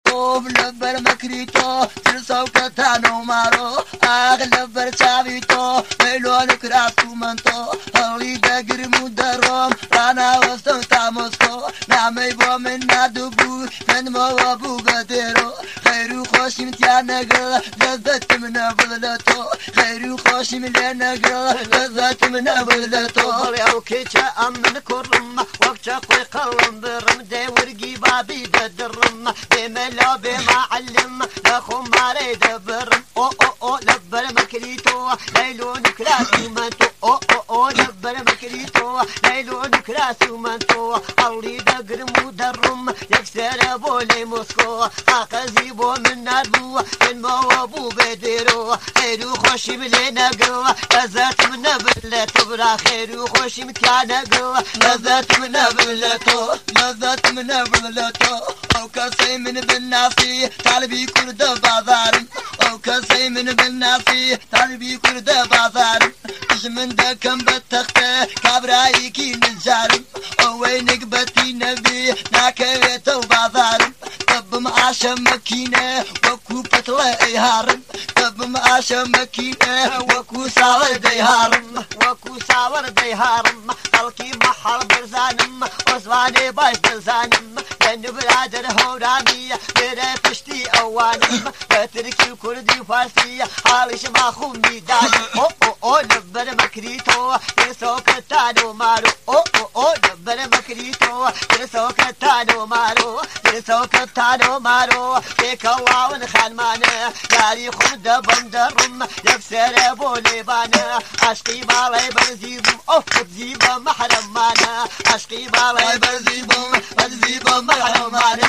اوف لبر مكريتو ترسو كتانو مارو لبر شابيتو ميلون كراسو منتو هولي دقر مدرم رانا وستو تاموسكو نعمي بو من نادبو من موابو قديرو خيرو خوش متيا نقل لذت من بلدتو خيرو خوش ملي نقل لذت من بلدتو او كيتشا امن كرم وقتشا قوي قلم برم دي ورقي بابي بدرم بملا بمعلم لخو ماريد برم او لبر مكريتو ليلون كراسي منتو او لبر مكريتو ليلون كراسي منتو اولي دقر مدرم يكسر بولي موسكو اقزي بو من نادبو من موابو بديرو خيرو خوشي بلي نقل لذات من بلتو برا خيرو خوشي متيا نقل لذات من بلتو لذات من بلتو او كسي من بالناسي طالبي كرد بازارم او كسي من بالناسي طالبي كرد بازارم اش من دكم بتخته كابرايكي نجارم او وينك بتي نبي ناكيتو بازارم طب معاش مكينه وكو بتلاقي هارم طب معاش مكينه وكو ساور دي هارم وكو ساور دي هارم خلقي محل برزانم وزواني باش برزانم لأن برادر هورامي بيري فشتي اوانم بتركي كردي فارسي حالش ما خمي دانم او لبر مكريتو يسو كتانو مارو او لبر مكريتو يسو كتانو مارو يسو كتانو مارو فيك الله ونخان مانا ياري خود بندرم يكسر بولي بانا عشقي بالي برزيبم بتزيبم محرم مانا عشقي بالي برزيبم محرم مانا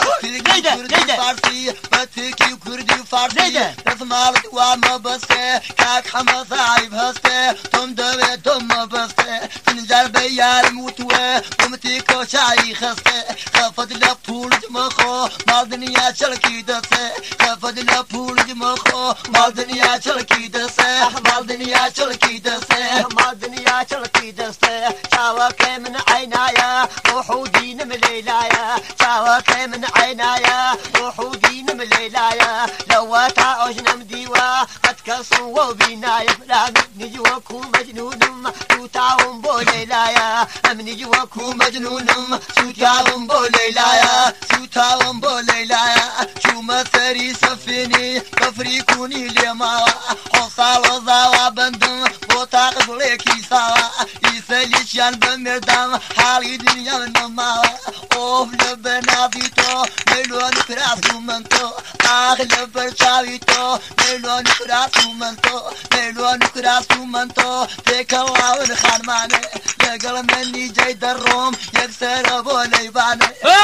ليدا فارسي بتكي كردي فارسي اسمالك وما بسته كاك حمص عيب هسته تم دوي تم بسته تنجر بيار موتوه ومتيكو شاي خسته خفض لبول جمخو مال دنيا شلكي دسته خفض لبول جمخو مال دنيا شلكي دسته مال دنيا شلكي دسته مال دنيا شلكي دسته شاوك من عينايا وحودين من ليلايا شاوك من عينايا وحودين من ليلايا لو تعوجنا مديوا قد كسوا وبنايا لا نجي وكو مجنون توتاهم بوليلايا نجي وكو مجنون توتاهم بوليلايا توتاهم بوليلايا شو مثري سفيني تفريكوني لما حصال وضاوا بندن بوطاق بليكي سوا يسليشان بمردام حالي دنيا نما اوف لبنا فيتو ميلون كراسو منتو اغلب برشاويتو ميلون كراسو منتو ميلون كراسو منتو فيك الله ونخان ماني لقل مني جاي دروم يكسر بولي باني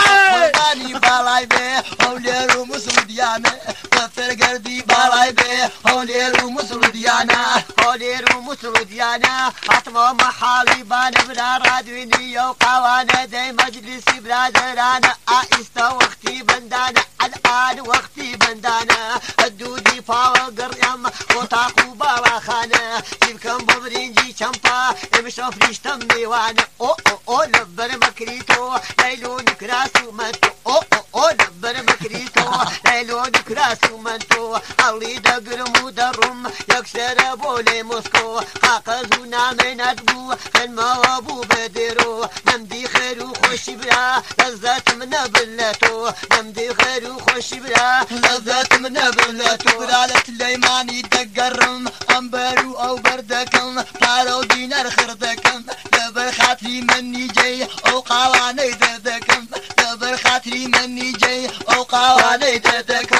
وطاني بالاي بي هوليرو مسلودياني وفر قردي بالاي بي هوليرو مسلوديانا هوليرو مسلوديانا عطمو محالي بان بلا رادويني وقوانا دي مجلسي برادرانا آئستا وقتي بندانا الآن وقتي بندانا الدودي فاوقر يم وطاقو بالا خانا جيبكم ببرينجي شمبا امشو فريشتم ميوانا او لبر مكريتو ليلون كراسو منتو او لبر مكريتو ليلون كراسو منتو اللي دقر مدرم يكسر بولي موسكو قاقزونا من ادبو الموابو بديرو نمدي خيرو خوش بلا لذات من بلتو نمدي خيرو خوش بلا لذات من بلتو برالت ليماني دقرم انبرو او بردكم بارو دينار خردكم لبر خاطري مني جاي او قواني دردكم لبر خاطري مني جاي او قواني دردكم